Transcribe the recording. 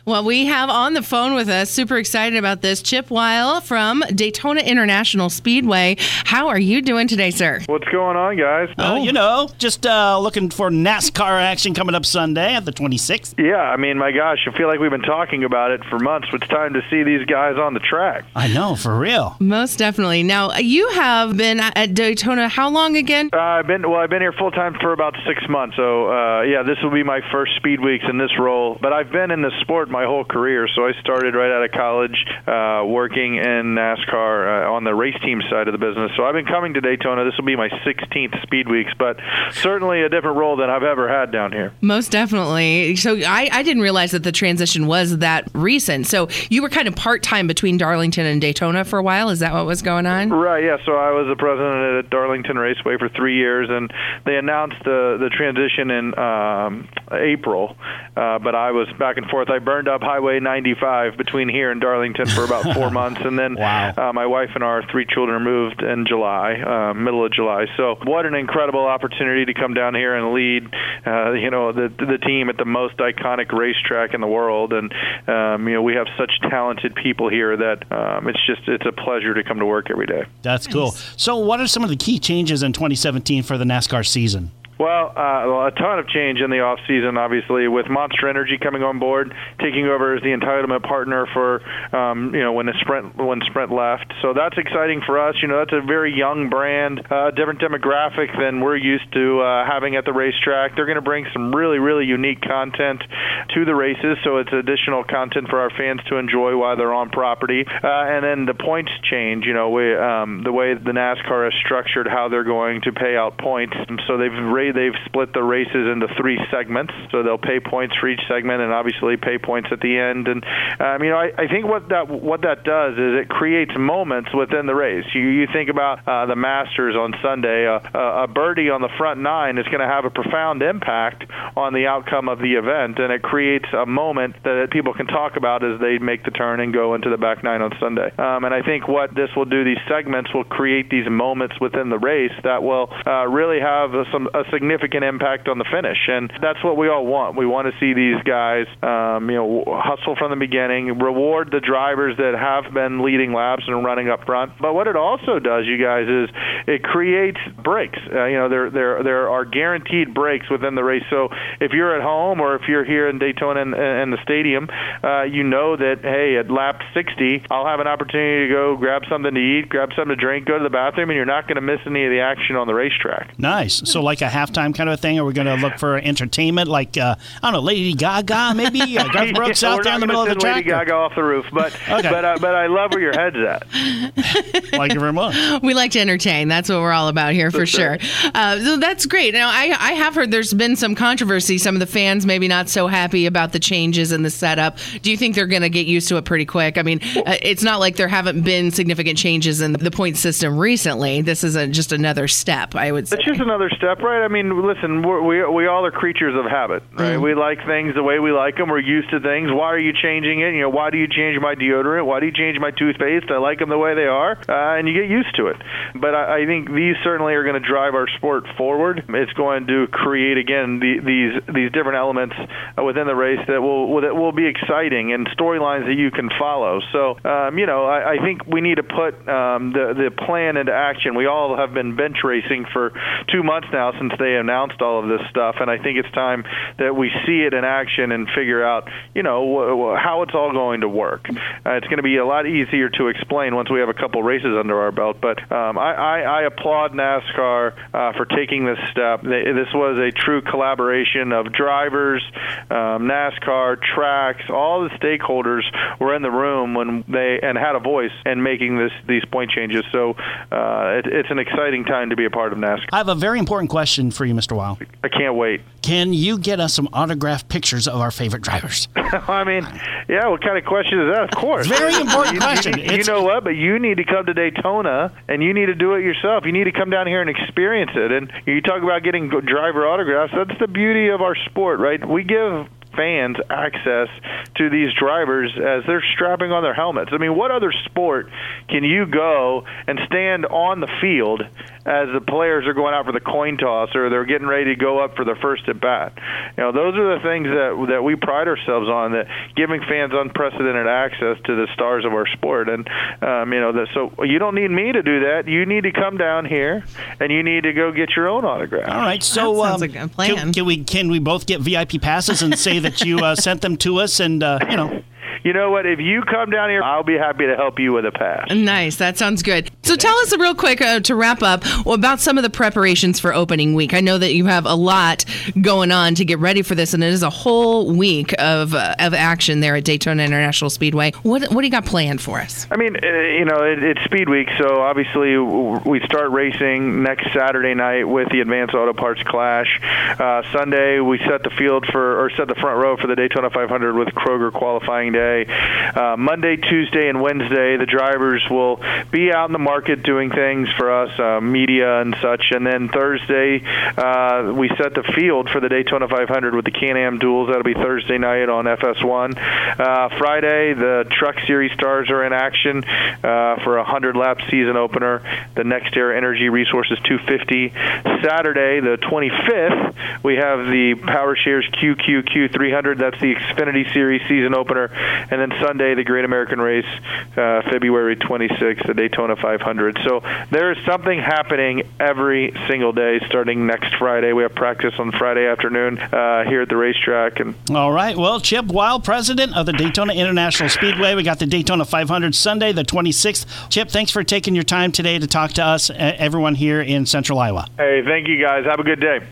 Well, we have on the phone with us, super excited about this, Chip Weil from Daytona International Speedway. How are you doing today, sir? What's going on, guys? Just looking for NASCAR action coming up Sunday at the 26th. Yeah, I mean, my gosh, I feel like we've been talking about it for months. It's time to see these guys on the track. I know, for real. Most definitely. Now, you have been at Daytona how long again? I've been here full time for about 6 months. So, this will be my first Speed Weeks in this role. But I've been in the sport my whole career. So I started right out of college working in NASCAR on the race team side of the business. So I've been coming to Daytona. This will be my 16th Speed Weeks, but certainly a different role than I've ever had down here. Most definitely. So I didn't realize that the transition was that recent. So you were kind of part-time between Darlington and Daytona for a while. Is that what was going on? Right, yeah. So I was the president at Darlington Raceway for 3 years, and they announced the transition in April, but I was back and forth. I burned up Highway 95 between here and Darlington for about 4 months, and then my wife and our 3 children moved in July, middle of July. So what an incredible opportunity to come down here and lead, the team at the most iconic racetrack in the world, and we have such talented people here that it's a pleasure to come to work every day. That's cool. So what are some of the key changes in 2017 for the NASCAR season? Well, a ton of change in the off season, obviously, with Monster Energy coming on board, taking over as the entitlement partner for, when Sprint left. So that's exciting for us. That's a very young brand, different demographic than we're used to having at the racetrack. They're going to bring some really, really unique content to the races, so it's additional content for our fans to enjoy while they're on property. And then the points change. The way the NASCAR has structured how they're going to pay out points. So they've split the races into 3 segments, so they'll pay points for each segment and obviously pay points at the end. And I think what that does is it creates moments within the race. You think about the Masters on Sunday. A birdie on the front 9 is going to have a profound impact on the outcome of the event, and it creates a moment that people can talk about as they make the turn and go into the back 9 on Sunday. And I think what this will do, these segments will create these moments within the race that will really have a significant impact on the finish, and that's what we all want. We want to see these guys hustle from the beginning, reward the drivers that have been leading laps and running up front. But what it also does, you guys, is it creates breaks. There are guaranteed breaks within the race. So if you're at home or if you're here in Daytona and the stadium, that, hey, at lap 60, I'll have an opportunity to go grab something to eat, grab something to drink, go to the bathroom, and you're not going to miss any of the action on the racetrack. Nice. So like a halftime kind of thing? Are we going to look for entertainment like, Lady Gaga, maybe? Garth Brooks out there in the middle of the track? Lady Gaga off the roof, but I love where your head's at. Thank you very much. We like to entertain. That's what we're all about here for sure. So that's great. Now, I have heard there's been some controversy. Some of the fans maybe not so happy about the changes in the setup. Do you think they're going to get used to it pretty quick? I mean, it's not like there haven't been significant changes in the point system recently. This is just another step, I would say. It's just another step, right? I mean, listen, we all are creatures of habit, right? We like things the way we like them. We're used to things. Why are you changing it? Why do you change my deodorant? Why do you change my toothpaste? I like them the way they are, and you get used to it. But I think these certainly are going to drive our sport forward. It's going to create, again, these different elements within the race that will be exciting and storylines that you can follow. So, I think we need to put the plan into action. We all have been bench racing for 2 months now since they announced all of this stuff, and I think it's time that we see it in action and figure out, how it's all going to work. It's going to be a lot easier to explain once we have a couple races under our belt, but I applaud NASCAR for taking this step. This was a true collaboration of drivers, NASCAR, tracks, all the stakeholders were in the room and had a voice in making these point changes. So it's an exciting time to be a part of NASCAR. I have a very important question for you, Mr. Weil. I can't wait. Can you get us some autographed pictures of our favorite drivers? I mean, yeah, what kind of question is that? Of course. Very important question. You know what? But you need to come to Daytona, and you need to do it yourself. You need to come down here and experience it. And you talk about getting driver autographs. That's the beauty of our sport, right? We give fans access to these drivers as they're strapping on their helmets. I mean, what other sport can you go and stand on the field as the players are going out for the coin toss or they're getting ready to go up for their first at bat? Those are the things that we pride ourselves on, that giving fans unprecedented access to the stars of our sport. And so you don't need me to do that. You need to come down here and you need to go get your own autograph. All right. So that sounds like a plan. Can we both get VIP passes and say that you sent them to us and You know what? If you come down here, I'll be happy to help you with a pass. Nice. That sounds good. So tell us real quick to wrap up about some of the preparations for opening week. I know that you have a lot going on to get ready for this, and it is a whole week of action there at Daytona International Speedway. What do you got planned for us? I mean, it's Speed Week, so obviously we start racing next Saturday night with the Advanced Auto Parts Clash. Sunday we set the front row for the Daytona 500 with Kroger qualifying day. Monday, Tuesday, and Wednesday, the drivers will be out in the market doing things for us, media and such. And then Thursday, we set the field for the Daytona 500 with the Can-Am duels. That'll be Thursday night on FS1. Friday, the Truck Series stars are in action for a 100-lap season opener, the NextEra Energy Resources 250. Saturday, the 25th, we have the PowerShares QQQ 300. That's the Xfinity Series season opener. And then Sunday, the Great American Race, February 26th, the Daytona 500. So there is something happening every single day starting next Friday. We have practice on Friday afternoon here at the racetrack. All right. Well, Chip Weil, president of the Daytona International Speedway. We got the Daytona 500 Sunday, the 26th. Chip, thanks for taking your time today to talk to us, everyone here in Central Iowa. Hey, thank you, guys. Have a good day.